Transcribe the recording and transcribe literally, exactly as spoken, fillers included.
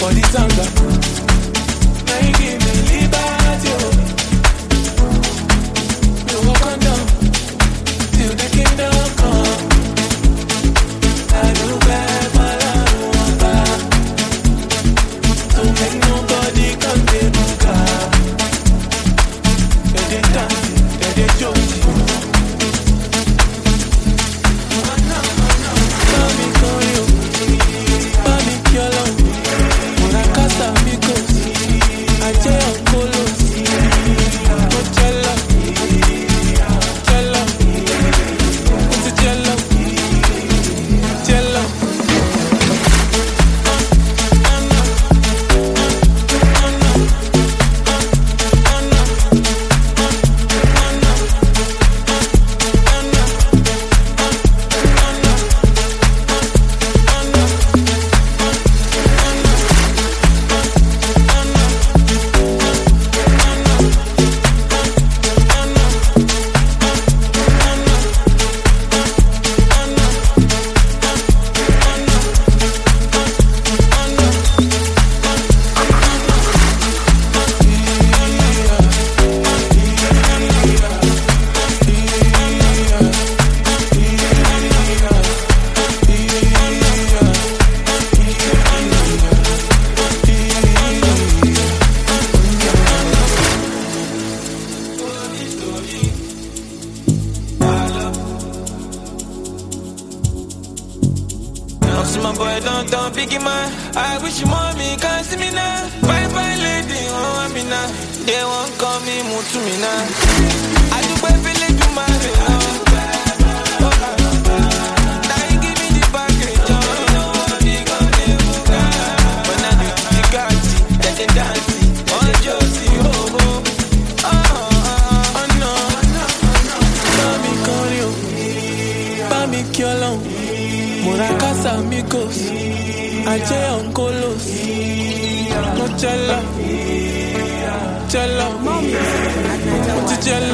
body tanga. Now you give me liberty, oh. You walk on down till the kingdom come. I do bad, but I don't want that. So make nobody come to my car. They dey dance, they dey joke. Mami con you, mami kiolo. Mora casa amigos, aje oncolos. No cello, cello, it's a cello, cello. See my boy downtown, picking my. I wish you mommy can see me now. Bye bye lady, oh I'm in now. They won't call me, move to me now. I do my feeling to my love. Now you give me the package, oh. You know what we gonna do, when I do the party, let them dance. Oh Josie, oh oh, oh oh, oh no. Mami con you, mami kiolo. Mora casa amigos, aje oncolos. No cello, cello, what's a cello?